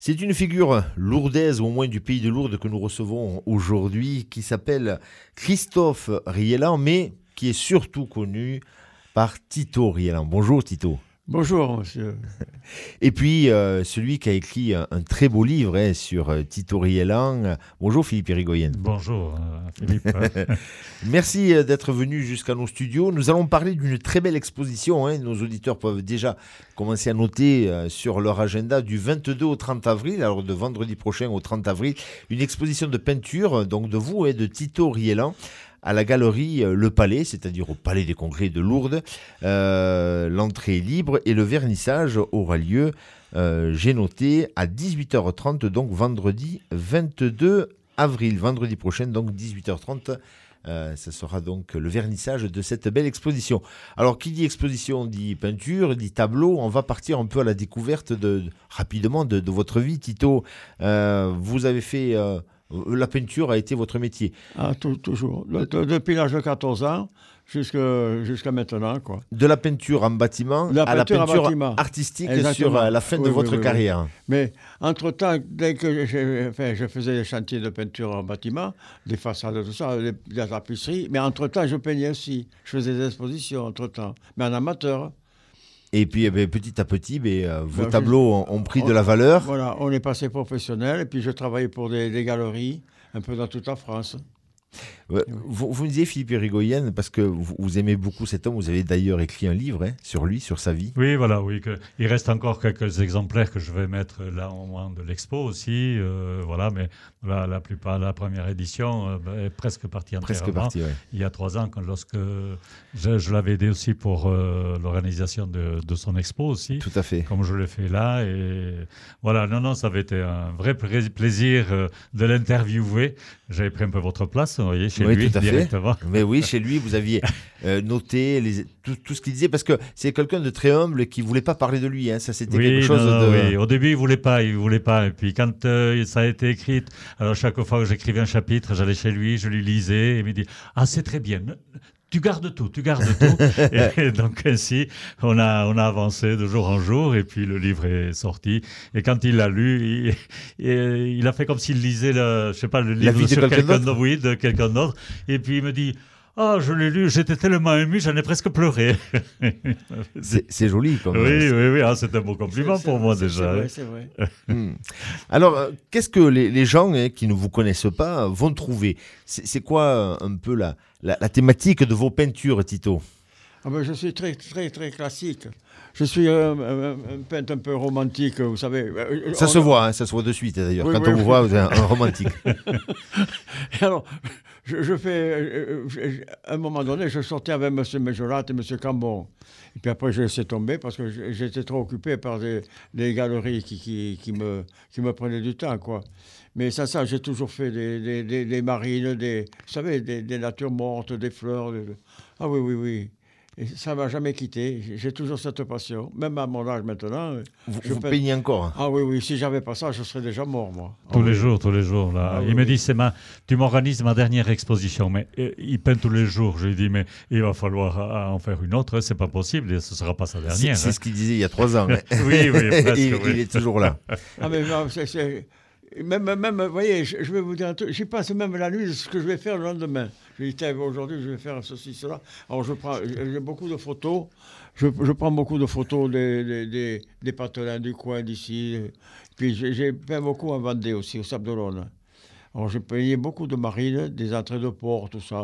C'est une figure lourdaise, ou au moins du pays de Lourdes, que nous recevons aujourd'hui, qui s'appelle Christophe Rieland, mais qui est surtout connu par Tito Rieland. Bonjour Tito. Bonjour, monsieur. Et puis, celui qui a écrit un très beau livre sur Tito Rieland. Bonjour Philippe Irigoyen. Bonjour Philippe. Merci d'être venu jusqu'à nos studios. Nous allons parler d'une très belle exposition. Nos auditeurs peuvent déjà commencer à noter sur leur agenda du 22 au 30 avril, alors de vendredi prochain au 30 avril, une exposition de peinture, donc de vous et de Tito Rieland, à la galerie Le Palais, c'est-à-dire au Palais des Congrès de Lourdes. L'entrée est libre et le vernissage aura lieu, j'ai noté, à 18h30, donc vendredi 22 avril. Vendredi prochain, donc 18h30. Ce sera donc le vernissage de cette belle exposition. Alors, qui dit exposition dit peinture, dit tableau. On va partir un peu à la découverte rapidement de votre vie, Tito. Vous avez fait... la peinture a été votre métier. Ah, toujours. Depuis l'âge de 14 ans jusqu'à maintenant, quoi. De la peinture en bâtiment à la peinture artistique. Exactement. Sur la fin de votre carrière. Oui. Mais entre-temps, dès que je faisais des chantiers de peinture en bâtiment, des façades, tout ça, des tapisseries, mais entre-temps, je peignais aussi. Je faisais des expositions entre-temps, mais en amateur. Et puis, petit à petit, vos tableaux ont pris de la valeur. Voilà, on est passé professionnel. Et puis, je travaillais pour des galeries, un peu dans toute la France. Vous me disiez, Philippe Irigoyen, parce que vous aimez beaucoup cet homme, vous avez d'ailleurs écrit un livre sur lui, sur sa vie. Oui, voilà, oui. Il reste encore quelques exemplaires que je vais mettre là au moment de l'expo aussi. Voilà, mais la plupart, la première édition est presque partie entièrement. Presque partie, oui. Il y a 3 ans, lorsque je l'avais aidé aussi pour l'organisation de son expo aussi. Tout à fait. Comme je l'ai fait là. Et voilà, non, ça avait été un vrai plaisir de l'interviewer. J'avais pris un peu votre place, vous voyez, chez lui, tout à directement. Fait. Mais oui, chez lui, vous aviez noté tout ce qu'il disait, parce que c'est quelqu'un de très humble qui ne voulait pas parler de lui. Ça, c'était quelque chose de... Oui, au début, il voulait pas. Et puis, quand ça a été écrit, alors chaque fois que j'écrivais un chapitre, j'allais chez lui, je lui lisais, et il me dit « Ah, c'est très bien. Tu gardes tout. » Et donc, ainsi, on a avancé de jour en jour, et puis le livre est sorti. Et quand il l'a lu, il a fait comme s'il lisait le livre sur de quelqu'un d'autre. Et puis, il me dit... Ah, je l'ai lu, j'étais tellement ému, j'en ai presque pleuré. C'est joli, quand même. Oui, c'est un beau compliment pour moi déjà. C'est vrai. Alors, qu'est-ce que les gens qui ne vous connaissent pas vont trouver ? C'est quoi un peu la thématique de vos peintures, Tito ? Je suis très, très, très classique. Je suis un peintre un peu romantique, vous savez. Ça se voit de suite d'ailleurs. Quand on vous voit, vous êtes un romantique. Et alors, je fais... à un moment donné, je sortais avec M. Méjolat et M. Cambon. Et puis après, je laissais tomber parce que j'étais trop occupé par des galeries qui me prenaient du temps, quoi. Mais ça, j'ai toujours fait des marines, vous savez, des natures mortes, des fleurs. Ah oui. Et ça ne m'a jamais quitté. J'ai toujours cette passion. Même à mon âge maintenant. Vous peignez encore ? Ah oui. Si j'avais pas ça, je serais déjà mort, moi. Tous les jours, là. Il me dit, tu m'organises ma dernière exposition. Mais il peint tous les jours. Je lui dis, mais il va falloir en faire une autre. C'est pas possible. Et ce sera pas sa dernière. C'est ce qu'il disait il y a 3 ans. Oui, presque. Il est toujours là. Ah, mais non, Même, vous voyez, je vais vous dire un truc, j'y passe même la nuit de ce que je vais faire le lendemain. Je dis, aujourd'hui, je vais faire ceci, cela. Alors, j'ai beaucoup de photos. Je prends beaucoup de photos des patelins du coin d'ici. Puis, j'ai peint beaucoup à Vendée aussi, au Sable d'Olonne. Alors, j'ai peigné beaucoup de marines, des entrées de port, tout ça.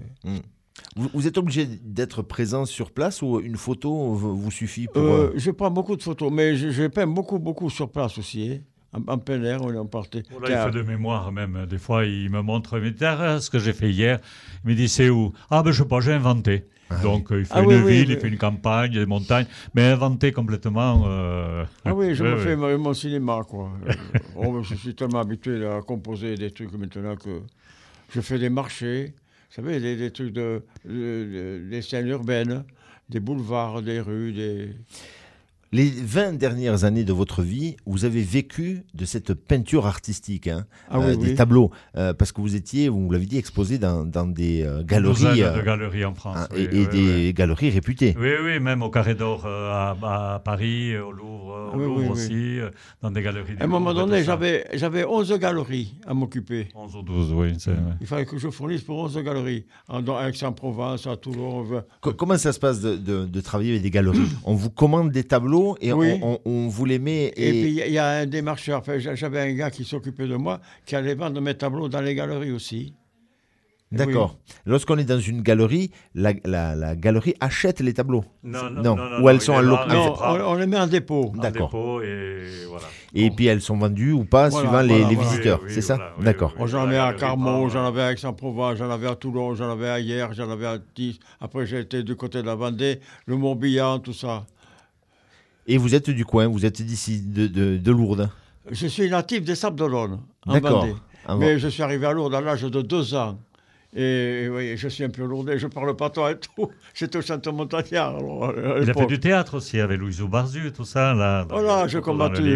Vous êtes obligé d'être présent sur place ou une photo vous suffit pour... Je prends beaucoup de photos, mais je peins beaucoup sur place aussi. En plein air, on est parti. Il fait de mémoire même. Des fois, il me montre ce que j'ai fait hier. Il me dit, c'est où ? Ah, je sais pas, j'ai inventé. Donc, il fait une ville, il fait une campagne, des montagnes, mais inventé complètement. Je me fais mon cinéma, quoi. Je suis tellement habitué à composer des trucs maintenant que je fais des marchés, vous savez, des trucs des scènes urbaines, des boulevards, des rues, Les 20 dernières années de votre vie, vous avez vécu de cette peinture artistique, hein, des tableaux, parce que vous l'avez dit, exposé dans des galeries. De galeries en France. Et des galeries réputées. Oui, même au Carré d'Or à Paris, au Louvre aussi, dans des galeries. À un moment donné, j'avais 11 galeries à m'occuper. 11 ou 12, oui. Il fallait que je fournisse pour 11 galeries, dans Aix-en-Provence, à Toulon. Comment ça se passe de travailler avec des galeries? On vous commande des tableaux et on vous les met. Et puis il y a un démarcheur. Enfin, j'avais un gars qui s'occupait de moi, qui allait vendre mes tableaux dans les galeries aussi. D'accord. Oui. Lorsqu'on est dans une galerie, la galerie achète les tableaux. Non. Ou elles sont en local. Non, on les met en dépôt. D'accord. Dépôt et voilà. Et puis elles sont vendues ou pas suivant les visiteurs, c'est ça? D'accord. J'en avais à Carmont, j'en avais à Aix-en-Provence, j'en avais à Toulon, j'en avais à Hyères, j'en avais à Tis. Après, j'ai été du côté de la Vendée, le Morbihan, tout ça. Et vous êtes du coin, vous êtes d'ici, de Lourdes? Je suis natif des Sables-d'Olonne, en Vendée. Mais je suis arrivé à Lourdes à l'âge de 2 ans. Et oui, je suis un peu lourdé, je parle pas toi et tout. J'étais au Château Montagnard. Il a fait du théâtre aussi avec Louise Barzu, tout ça. Là, voilà, je combattais.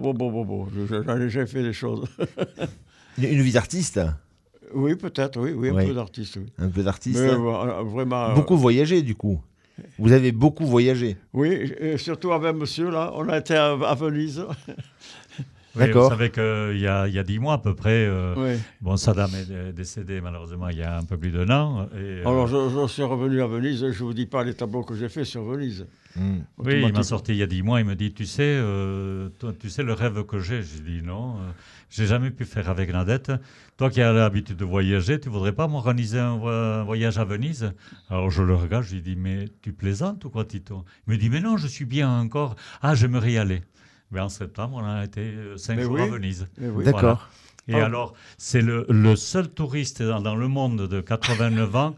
J'ai fait des choses. Une vie d'artiste? Oui, peut-être, oui, un peu d'artiste. Oui. Un peu d'artiste. Mais vraiment. Beaucoup voyagé, du coup. Vous avez beaucoup voyagé. Oui, et surtout avec monsieur, là, on a été à Venise. Oui, vous savez qu'il y a 10 mois à peu près, bon, Saddam est décédé malheureusement il y a un peu plus d'1 an. Alors je suis revenu à Venise, je ne vous dis pas les tableaux que j'ai faits sur Venise. Oui, il m'a sorti il y a 10 mois, il me dit, tu sais le rêve que j'ai? J'ai dit non, j'ai jamais pu faire avec Nadette. Toi qui as l'habitude de voyager, tu voudrais pas m'organiser un voyage à Venise? Alors je le regarde, je lui dis, mais tu plaisantes ou quoi, Tito? Il me dit, mais non, je suis bien encore. Ah, j'aimerais y aller. Mais en septembre, on a été 5 jours à Venise. D'accord. Voilà. Et alors, c'est le seul touriste dans le monde de 89 ans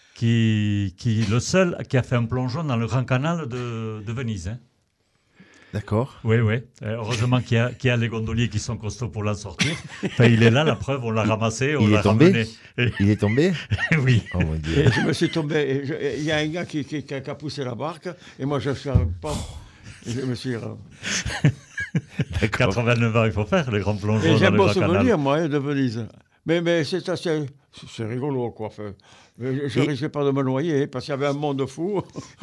le seul qui a fait un plongeon dans le Grand Canal de Venise. Hein. D'accord. Oui. Heureusement qu'il y a les gondoliers qui sont costauds pour la sortir. Enfin, il est là, la preuve, on l'a ramassé, on l'a ramené. Il est tombé? Oui. Oh mon Dieu. Et je me suis tombé. Il y a un gars qui a poussé la barque, et moi je suis un pompe. Je me suis... 89 ans, il faut faire les grands plongeons dans le Grand Canal. J'ai un bon souvenir, moi, de Venise. Mais c'est assez... C'est rigolo, quoi. Enfin, je ne risquais pas de me noyer, parce qu'il y avait un monde fou.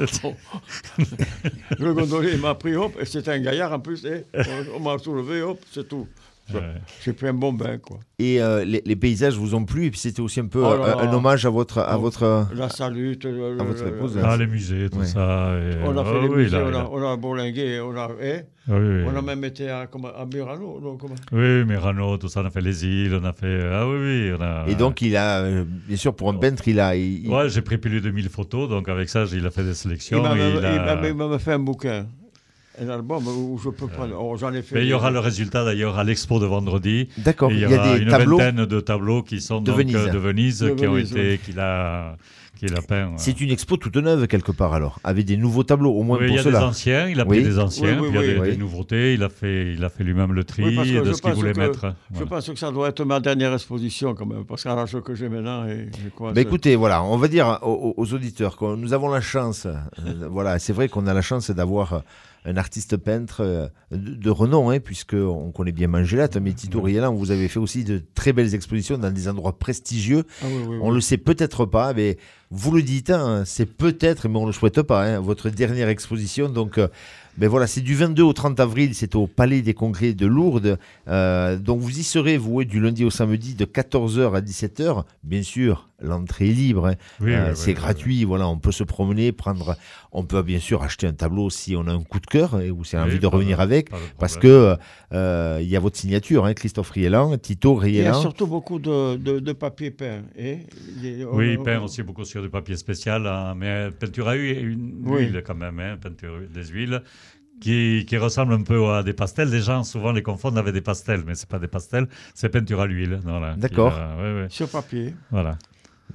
Le gondolier m'a pris, hop, et c'était un gaillard en plus. On m'a soulevé, hop, c'est tout. J'ai pris un bon bain, quoi. Et les paysages vous ont plu, et puis c'était aussi un peu un hommage à votre la salute, à votre épouse. Les musées, tout ça. Et on a fait les musées, on a bourlingué, on a même été à Murano. Oui, Murano, tout ça, on a fait les îles, on a fait... Et donc, il a, bien sûr, pour un peintre, Ouais, j'ai pris plus de 1000 photos, donc avec ça, il a fait des sélections. Il m'a fait un bouquin. Un album où je peux prendre. J'en ai fait. Mais il y aura le résultat d'ailleurs à l'expo de vendredi. D'accord. Il y aura une vingtaine de tableaux qui sont de Venise, qu'il a peint. C'est une expo toute neuve quelque part alors, avec des nouveaux tableaux au moins pour cela. Il y a des anciens, il a pris des anciens, puis il y a des nouveautés. Il a fait lui-même le tri de ce qu'il voulait mettre. Je pense que ça doit être ma dernière exposition quand même, parce qu'à l'âge que j'ai maintenant. Écoutez, voilà, on va dire aux auditeurs que nous avons la chance. Voilà, c'est vrai qu'on a la chance d'avoir un artiste peintre de renom, puisqu'on connaît bien Mangelate, mais Tito Rielan, vous avez fait aussi de très belles expositions dans des endroits prestigieux. On le sait peut-être pas, mais vous le dites, c'est peut-être, mais on ne le souhaite pas, votre dernière exposition. Donc, voilà, c'est du 22 au 30 avril, c'est au Palais des Congrès de Lourdes. Donc vous y serez, vous, du lundi au samedi, de 14h à 17h. Bien sûr, l'entrée est libre, c'est gratuit, voilà, on peut se promener, on peut bien sûr acheter un tableau si on a un coup de cœur ou si on a envie de revenir avec, parce que il y a votre signature, Christophe Rielan, Tito Rielan. Il y a surtout beaucoup de papier peint. Il peint aussi beaucoup sur du papier spécial, mais peinture à huile quand même, peinture des huiles. Qui ressemble un peu à des pastels. Les gens souvent les confondent avec des pastels, mais c'est pas des pastels, c'est peinture à l'huile. Voilà, d'accord. Sur papier. Voilà.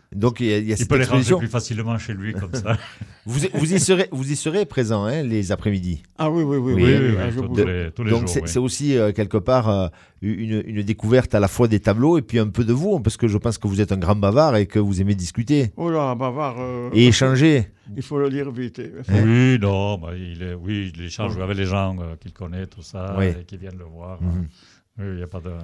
Donc il y a Il cette peut les ranger exposition. plus facilement chez lui comme ça. Vous y serez présent les après-midi. Ah oui, oui, oui. Oui, Je tous bouge. tous les Donc jours. c'est aussi quelque part une découverte à la fois des tableaux et puis un peu de vous, parce que je pense que vous êtes un grand bavard et que vous aimez discuter Oh là, bavard. et échanger. Il faut le dire vite. Oui, non, il échange avec les gens qu'il connaît, tout ça, Oui. et qui viennent le voir. Mhm. Oui, il n'y a pas de...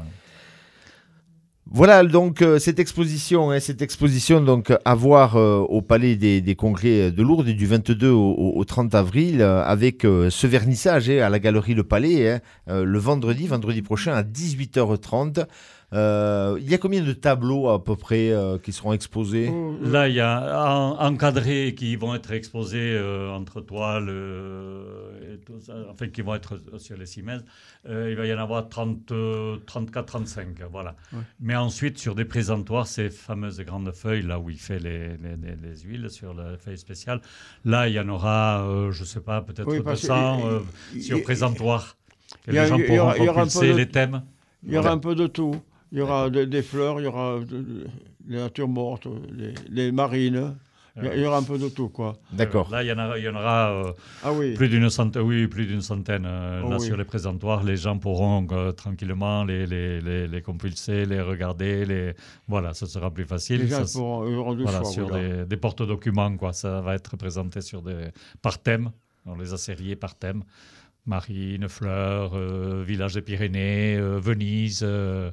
Voilà donc cette exposition donc à voir au Palais des Congrès de Lourdes du 22 au 30 avril avec ce vernissage à la Galerie Le Palais le vendredi prochain à 18h30. Il y a combien de tableaux à peu près qui seront exposés? Là, il y a encadrés qui vont être exposés entre toiles et tout ça, enfin qui vont être sur les Siemens. Il va y en avoir 34, 35, voilà. Ouais. Mais ensuite, sur des présentoirs, ces fameuses grandes feuilles, là où il fait les huiles sur la feuille spéciale, là, il y en aura, je ne sais pas, peut-être Oui, parce 200 que, sur présentoir. Que il y a- les gens il y pourront aura un peu propulser de- les thèmes. Il y aura un peu de tout. Il y aura des fleurs, il y aura des natures mortes, des marines. Il y aura un peu de tout, quoi. D'accord. Là, il y en aura Ah oui. plus d'une centaine. Oui, plus d'une centaine. Oh Là, oui. sur les présentoirs, les gens pourront tranquillement les compulser, les regarder. Voilà, ce sera plus facile. Les gens Ça, auront du voilà, choix. sur voilà. des porte-documents, quoi. Ça va être présenté par thème. On les a sériés par thème. Marine, Fleurs, Village des Pyrénées, Venise.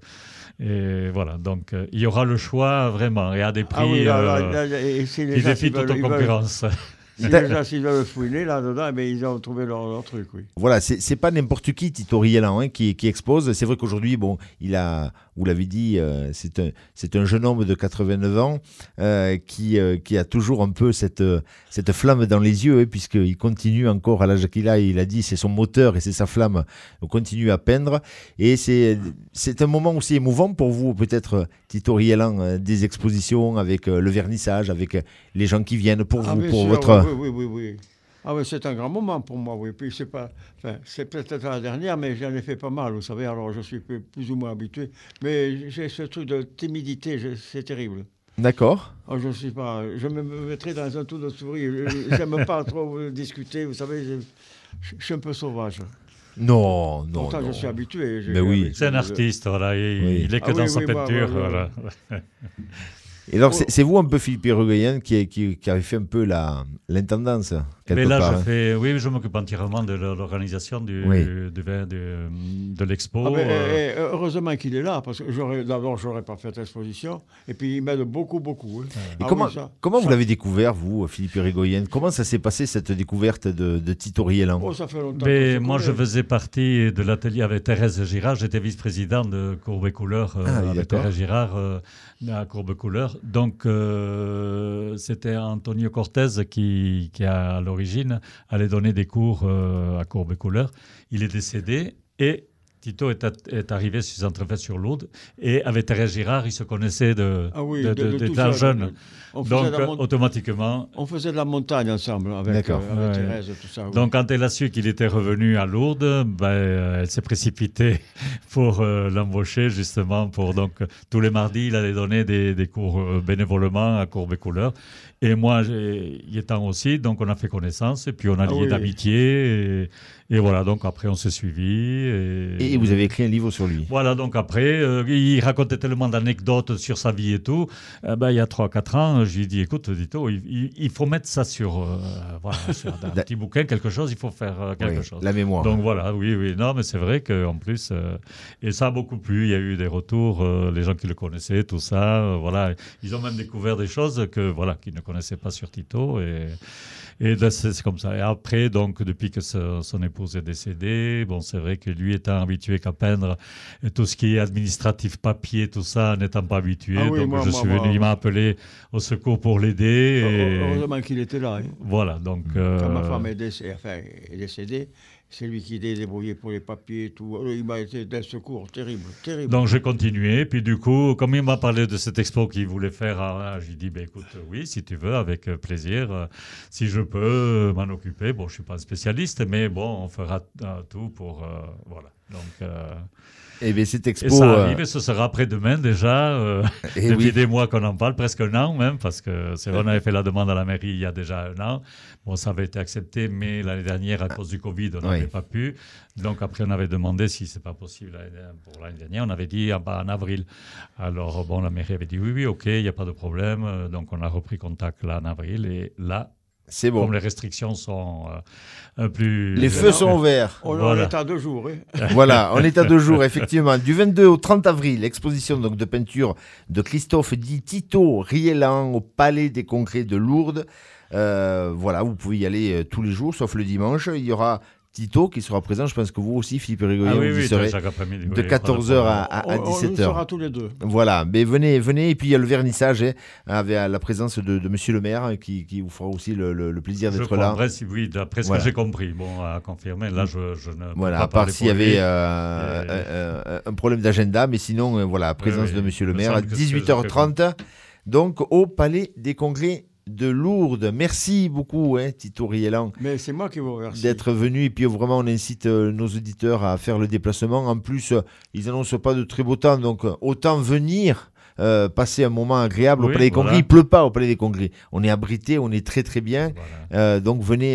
Et voilà, donc il y aura le choix vraiment et à des prix Ah oui, et si les qui gens, défient s'ils veulent- toute ils veulent- concurrence. si les gens, s'ils veulent fouiner là-dedans, eh bien, ils ont trouvé leur truc, oui. Voilà, c'est pas n'importe qui, Tito Rielan, qui expose. C'est vrai qu'aujourd'hui, bon, vous l'avez dit, c'est un jeune homme de 89 ans qui a toujours un peu cette flamme dans les yeux, puisqu'il continue encore à l'âge qu'il a. Il a dit, c'est son moteur et c'est sa flamme. On continue à peindre. Et c'est un moment aussi émouvant pour vous, peut-être, Tito Rielan, des expositions avec le vernissage, avec les gens qui viennent pour vous, bien pour sûr, votre... oui. Ah oui, c'est un grand moment pour moi, oui. Puis c'est peut-être la dernière, mais j'en ai fait pas mal, vous savez. Alors je suis plus ou moins habitué, mais j'ai ce truc de timidité, c'est terrible. D'accord. Oh, je me mettrai dans un trou de souris. J'aime pas trop discuter, vous savez. Je suis un peu sauvage. Non. Pourtant, je suis habitué. Mais oui. C'est un artiste, voilà. Il est que dans sa peinture. Voilà. Et alors, c'est vous un peu, Philippe Irogoyen, qui avez fait un peu l'intendance, quelque Mais là, part. je m'occupe entièrement de l'organisation de l'expo. Heureusement qu'il est là, parce que d'abord, je n'aurais pas fait l'exposition, et puis il m'aide beaucoup. Hein. Et comment vous l'avez découvert, vous, Philippe Irogoyen? Comment ça s'est passé, cette découverte de Tito Rielan? Oh, ça fait longtemps. Moi, je faisais partie de l'atelier avec Thérèse Girard. J'étais vice-président de Courbe et Couleur avec Thérèse Girard à Courbe Couleur. Donc, c'était Antonio Cortez qui à l'origine, allait donner des cours à Courbe et Couleur. Il est décédé et Tito est arrivé sur Centre-Fête sur Lourdes et avec Thérèse Girard, il se connaissait d'étant jeune. Donc, automatiquement... On faisait de la montagne ensemble avec Thérèse et tout ça. Oui. Donc, quand elle a su qu'il était revenu à Lourdes, elle s'est précipitée pour l'embaucher, justement. Donc, tous les mardis, il allait donner des cours bénévolement à Courbe et Couleur. Et moi, y étant aussi, donc on a fait connaissance, et puis on a lié d'amitié, et voilà, donc après on s'est suivis. Et vous avez écrit un livre sur lui. Voilà, donc après, il racontait tellement d'anecdotes sur sa vie et tout, il y a 3-4 ans, je lui ai dit, écoute, Tito, il faut mettre ça sur un petit bouquin, quelque chose, il faut faire quelque chose. La mémoire. Donc voilà, oui, non, mais c'est vrai qu'en plus, et ça a beaucoup plu, il y a eu des retours, les gens qui le connaissaient, tout ça, voilà, ils ont même découvert des choses qu'ils ne connaissaient pas sur Tito, et là, c'est comme ça. Et après, donc, depuis que son épouse est décédée, bon, c'est vrai que lui étant habitué qu'à peindre, et tout ce qui est administratif, papier, tout ça, n'étant pas habitué, je suis venu, il m'a appelé au secours pour l'aider. Heureusement qu'il était là. Hein. Voilà, donc... Quand ma femme est décédée, c'est lui qui s'est débrouillé pour les papiers et tout. Il m'a été d'un secours terrible. Donc j'ai continué, puis du coup, comme il m'a parlé de cette expo qu'il voulait faire, je lui ai dit, écoute, oui, si tu veux, avec plaisir, si je peux m'en occuper. Bon, je ne suis pas un spécialiste, mais bon, on fera tout pour... voilà. Donc, Eh bien, cette et expo. ça arrive, et ce sera après-demain déjà. Et Depuis oui. des mois qu'on en parle, presque un an même, parce que c'est vrai, on avait fait la demande à la mairie il y a déjà un an. Bon, ça avait été accepté, mais l'année dernière, à cause du Covid, on n'avait pas pu. Donc après, on avait demandé si c'est pas possible pour l'année dernière. On avait dit en avril. Alors bon, la mairie avait dit oui, ok, il n'y a pas de problème. Donc on a repris contact là en avril, et là, C'est bon. comme les restrictions sont plus... Les feux sont ouverts. On est à 2 jours. Hein. Voilà, on est à 2 jours, effectivement. Du 22 au 30 avril, exposition donc, de peinture de Christophe dit Tito Rielan au Palais des Congrès de Lourdes. Voilà, vous pouvez y aller tous les jours, sauf le dimanche. Il y aura Tito qui sera présent. Je pense que vous aussi, Philippe Rigoyen, vous y serez chaque après-midi, de 14h à On 17h. sera tous les deux. Voilà, mais venez. Et puis il y a le vernissage avec la présence de Monsieur le maire qui vous fera aussi le plaisir d'être là. Oui, d'après ce que j'ai compris. Bon, à confirmer, là, je ne peux Voilà, pas à part parler s'il y pour lui. avait un problème d'agenda, mais sinon, voilà, présence de Monsieur le Il me maire à semble que c'est 18h30, donc au Palais des Congrès de Lourdes. Merci beaucoup, Tito Rielan, Mais c'est moi qui vous remercie. d'être venu. Et puis vraiment, on incite nos auditeurs à faire le déplacement. En plus, ils n'annoncent pas de très beau temps, donc autant venir. Passer un moment agréable au Palais des Congrès. Il ne pleut pas au Palais des Congrès. On est abrité, on est très très bien. Voilà. Donc venez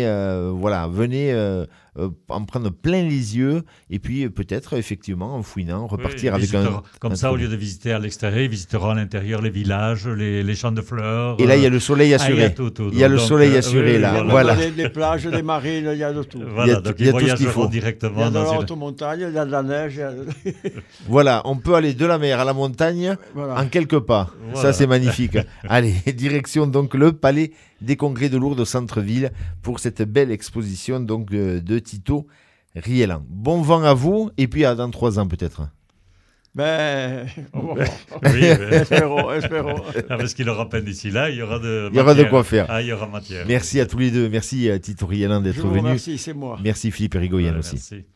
en prendre plein les yeux et puis peut-être effectivement en fouinant repartir avec un. Comme ça, au lieu de visiter à l'extérieur, ils visiteront à l'intérieur les villages, les champs de fleurs. Et là, il y a le soleil assuré. Il y a le soleil assuré là. Voilà. Les plages, les marines, il y a de tout. Voilà, donc il y a ils tout ce qu'il faut. voyageront directement. Il y a de dans la une... haute montagne, il y a de la neige. Voilà, on peut aller de la mer à la montagne en quelques pas. Voilà. Ça, c'est magnifique. Allez, direction donc le Palais des Congrès de Lourdes au centre-ville pour cette belle exposition donc de Tito Rielan. Bon vent à vous et puis à dans 3 ans peut-être. Ben, espérons. Parce qu'il aura peine d'ici là, il y aura de Il y aura de quoi faire. Il y aura matière. Merci à tous les deux. Merci Tito Rielan d'être venu. Merci, c'est moi. Merci Philippe Rigoyen aussi. Merci.